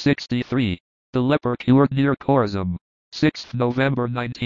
63. The leper cured near Khorazm. 6th November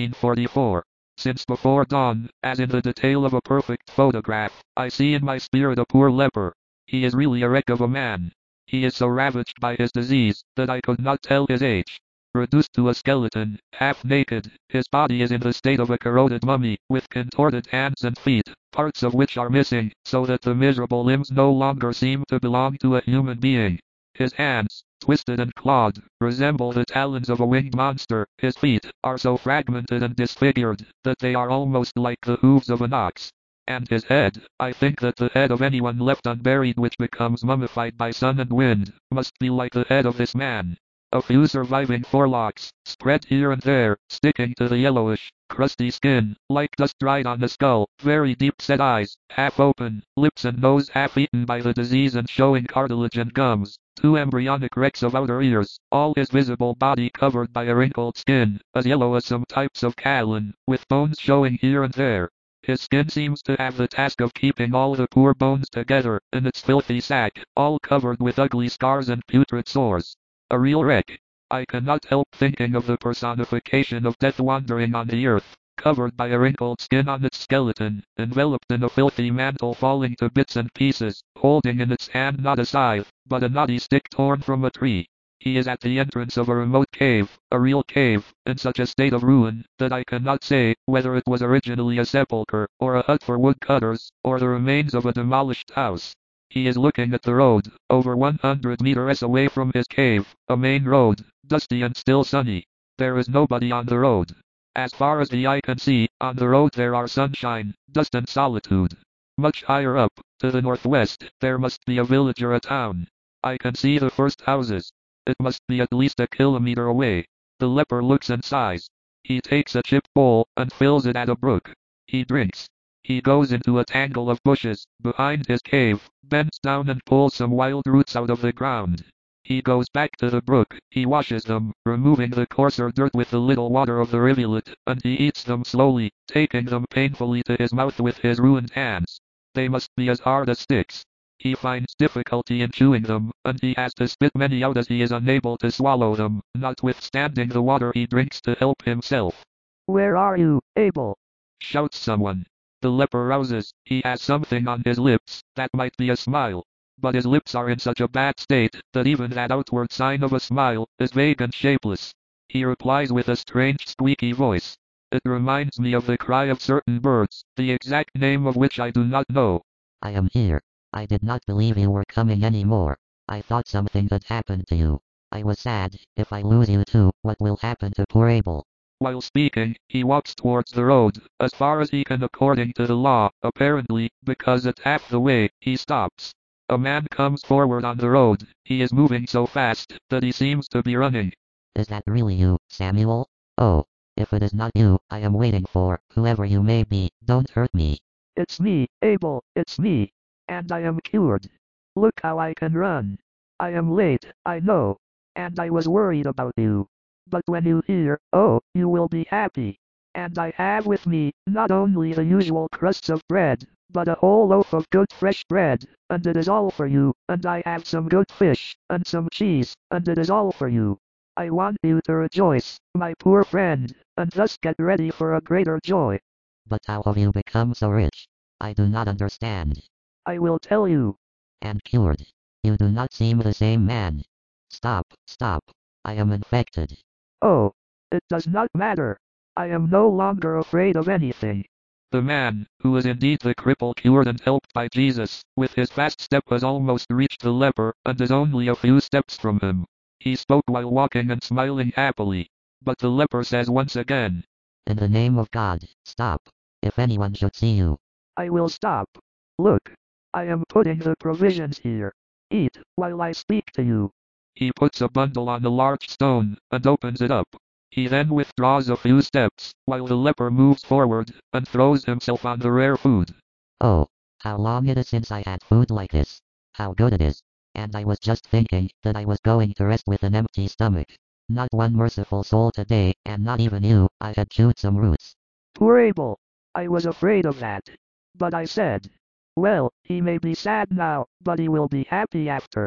1944. Since before dawn, as in the detail of a perfect photograph, I see in my spirit a poor leper. He is really a wreck of a man. He is so ravaged by his disease, that I could not tell his age. Reduced to a skeleton, half naked, his body is in the state of a corroded mummy, with contorted hands and feet, parts of which are missing, so that the miserable limbs no longer seem to belong to a human being. His hands, twisted and clawed, resemble the talons of a winged monster. His feet are so fragmented and disfigured, that they are almost like the hooves of an ox. And his head, I think that the head of anyone left unburied which becomes mummified by sun and wind, must be like the head of this man. A few surviving forelocks, spread here and there, sticking to the yellowish, crusty skin, like dust dried on the skull, very deep-set eyes, half open, lips and nose half eaten by the disease and showing cartilage and gums, two embryonic wrecks of outer ears, all his visible body covered by a wrinkled skin, as yellow as some types of kaolin, with bones showing here and there. His skin seems to have the task of keeping all the poor bones together, in its filthy sack, all covered with ugly scars and putrid sores. A real wreck. I cannot help thinking of the personification of death wandering on the earth, covered by a wrinkled skin on its skeleton, enveloped in a filthy mantle falling to bits and pieces, holding in its hand not a scythe, but a knotty stick torn from a tree. He is at the entrance of a remote cave, a real cave, in such a state of ruin, that I cannot say whether it was originally a sepulchre, or a hut for woodcutters, or the remains of a demolished house. He is looking at the road, over 100 meters away from his cave, a main road, dusty and still sunny. There is nobody on the road. As far as the eye can see, on the road there are sunshine, dust and solitude. Much higher up, to the northwest, there must be a village or a town. I can see the first houses. It must be at least a kilometer away. The leper looks and sighs. He takes a chip bowl, and fills it at a brook. He drinks. He goes into a tangle of bushes, behind his cave, bends down and pulls some wild roots out of the ground. He goes back to the brook, he washes them, removing the coarser dirt with the little water of the rivulet, and he eats them slowly, taking them painfully to his mouth with his ruined hands. They must be as hard as sticks. He finds difficulty in chewing them, and he has to spit many out as he is unable to swallow them, notwithstanding the water he drinks to help himself. Where are you, Abel? Shouts someone. The leper rouses. He has something on his lips, that might be a smile. But his lips are in such a bad state, that even that outward sign of a smile, is vague and shapeless. He replies with a strange squeaky voice. It reminds me of the cry of certain birds, the exact name of which I do not know. I am here. I did not believe you were coming anymore. I thought something had happened to you. I was sad. If I lose you too, what will happen to poor Abel? While speaking, he walks towards the road, as far as he can according to the law, apparently, because at half the way, he stops. A man comes forward on the road. He is moving so fast, that he seems to be running. Is that really you, Samuel? Oh, if it is not you, I am waiting for, whoever you may be, don't hurt me. It's me, Abel, it's me. And I am cured. Look how I can run. I am late, I know. And I was worried about you. But when you hear, oh, you will be happy. And I have with me, not only the usual crusts of bread, but a whole loaf of good fresh bread, and it is all for you, and I have some good fish, and some cheese, and it is all for you. I want you to rejoice, my poor friend, and thus get ready for a greater joy. But how have you become so rich? I do not understand. I will tell you. And cured. You do not seem the same man. Stop, stop. I am infected. Oh, it does not matter. I am no longer afraid of anything. The man, who is indeed the cripple cured and helped by Jesus, with his fast step has almost reached the leper, and is only a few steps from him. He spoke while walking and smiling happily. But the leper says once again, In the name of God, stop. If anyone should see you. I will stop. Look. I am putting the provisions here. Eat, while I speak to you. He puts a bundle on a large stone, and opens it up. He then withdraws a few steps, while the leper moves forward, and throws himself on the rare food. Oh, how long it is since I had food like this. How good it is. And I was just thinking that I was going to rest with an empty stomach. Not one merciful soul today, and not even you. I had chewed some roots. Poor Abel. I was afraid of that. But I said, well, he may be sad now, but he will be happy after.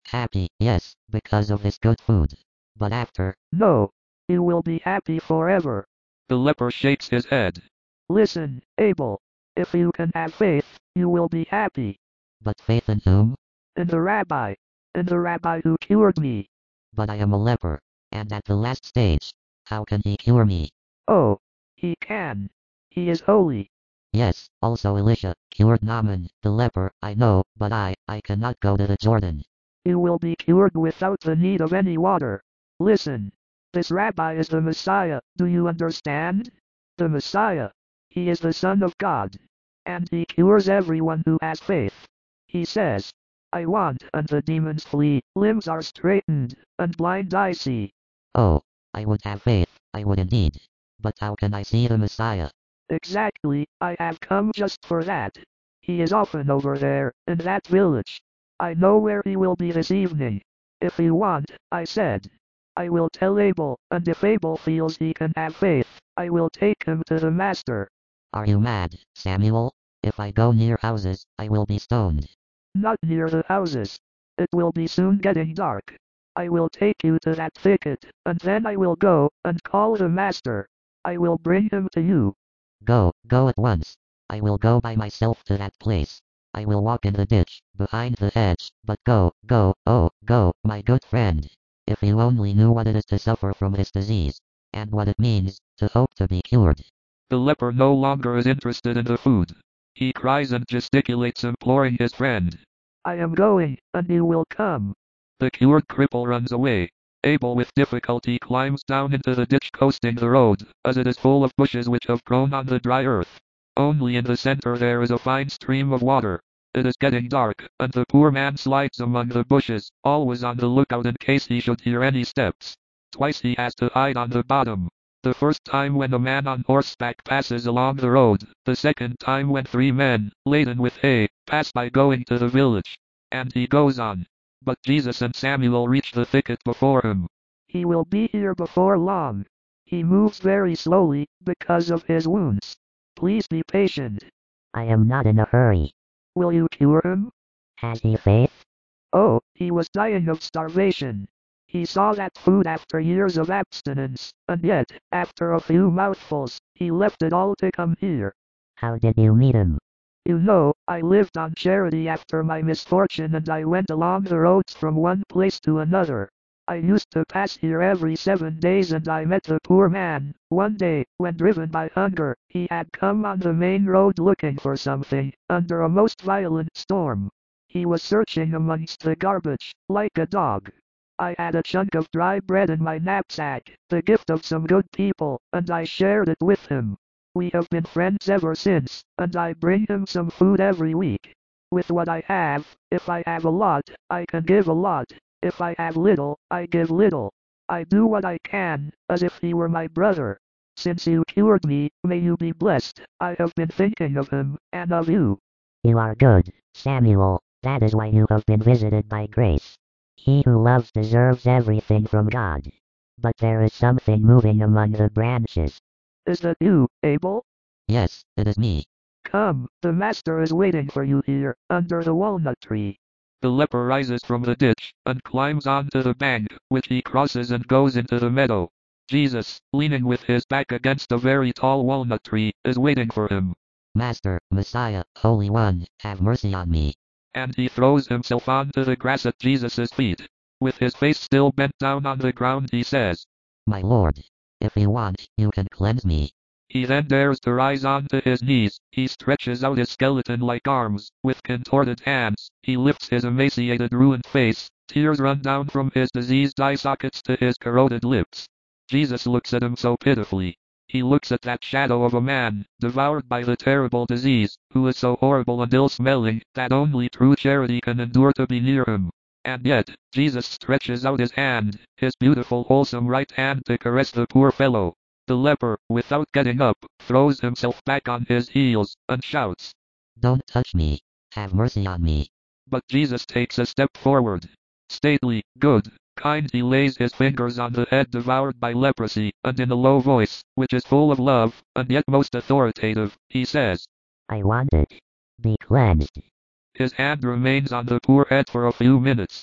Happy, yes, because of this good food. But after, No. You will be happy forever. The leper shakes his head. Listen, Abel. If you can have faith, you will be happy. but faith in whom? In the rabbi. In the rabbi who cured me. But I am a leper, and at the last stage. How can he cure me? Oh. He can. He is holy. Yes, also Elisha cured Naaman, the leper, I know, but I cannot go to the Jordan. You will be cured without the need of any water. Listen. This rabbi is the Messiah, do you understand? The Messiah. He is the Son of God. And he cures everyone who has faith. He says, I want, and the demons flee, limbs are straightened, and blind eye see. Oh, I would have faith, I would indeed. But how can I see the Messiah? Exactly, I have come just for that. He is often over there, in that village. I know where he will be this evening. If you want, I said. I will tell Abel, and if Abel feels he can have faith, I will take him to the master. Are you mad, Samuel? If I go near houses, I will be stoned. Not near the houses. It will be soon getting dark. I will take you to that thicket, and then I will go, and call the master. I will bring him to you. Go at once. I will go by myself to that place. I will walk in the ditch, behind the hedge, but go, oh, go, my good friend. If you only knew what it is to suffer from this disease, and what it means, to hope to be cured. The leper no longer is interested in the food. He cries and gesticulates, imploring his friend. I am going, and you will come. The cured cripple runs away. Abel with difficulty climbs down into the ditch coasting the road, as it is full of bushes which have grown on the dry earth. Only in the center there is a fine stream of water. It is getting dark, and the poor man slides among the bushes, always on the lookout in case he should hear any steps. Twice he has to hide on the bottom. The first time when a man on horseback passes along the road, the second time when 3 men, laden with hay, pass by going to the village. And he goes on. But Jesus and Samuel reach the thicket before him. He will be here before long. He moves very slowly, because of his wounds. Please be patient. I am not in a hurry. Will you cure him? Has he faith? Oh, he was dying of starvation. He saw that food after years of abstinence, and yet, after a few mouthfuls, he left it all to come here. How did you meet him? You know, I lived on charity after my misfortune, and I went along the roads from one place to another. I used to pass here every 7 days, and I met a poor man. One day, when driven by hunger, he had come on the main road looking for something, under a most violent storm. He was searching amongst the garbage, like a dog. I had a chunk of dry bread in my knapsack, the gift of some good people, and I shared it with him. We have been friends ever since, and I bring him some food every week. With what I have, if I have a lot, I can give a lot. If I have little, I give little. I do what I can, as if he were my brother. Since you cured me, may you be blessed. I have been thinking of him, and of you. You are good, Samuel. That is why you have been visited by grace. He who loves deserves everything from God. But there is something moving among the branches. Is that you, Abel? Yes, it is me. Come, the master is waiting for you here, under the walnut tree. The leper rises from the ditch, and climbs onto the bank, which he crosses and goes into the meadow. Jesus, leaning with his back against a very tall walnut tree, is waiting for him. Master, Messiah, Holy One, have mercy on me. And he throws himself onto the grass at Jesus' feet. With his face still bent down on the ground, he says, My Lord, if you want, you can cleanse me. He then dares to rise onto his knees. He stretches out his skeleton-like arms. With contorted hands, he lifts his emaciated, ruined face. Tears run down from his diseased eye sockets to his corroded lips. Jesus looks at him so pitifully. He looks at that shadow of a man, devoured by the terrible disease, who is so horrible and ill-smelling, that only true charity can endure to be near him. And yet, Jesus stretches out his hand, his beautiful wholesome right hand, to caress the poor fellow. The leper, without getting up, throws himself back on his heels, and shouts, Don't touch me. Have mercy on me. But Jesus takes a step forward. Stately, good, kind, he lays his fingers on the head devoured by leprosy, and in a low voice, which is full of love, and yet most authoritative, he says, I want it. Be cleansed. His hand remains on the poor head for a few minutes.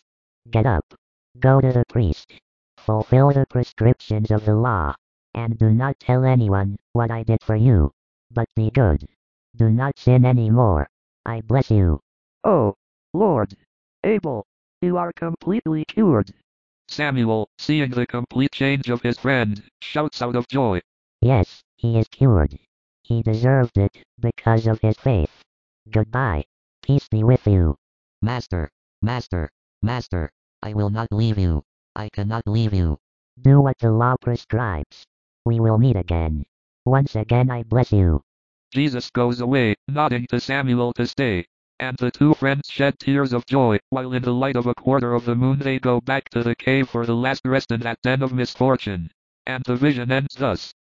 Get up. Go to the priest. Fulfill the prescriptions of the law. And do not tell anyone what I did for you. But be good. Do not sin any more. I bless you. Oh, Lord. Abel, you are completely cured. Samuel, seeing the complete change of his friend, shouts out of joy. Yes, he is cured. He deserved it because of his faith. Goodbye. Peace be with you. Master, master, master, I will not leave you. I cannot leave you. Do what the law prescribes. We will meet again. Once again I bless you. Jesus goes away, nodding to Samuel to stay. And the two friends shed tears of joy, while in the light of a quarter of the moon they go back to the cave for the last rest in that den of misfortune. And the vision ends thus.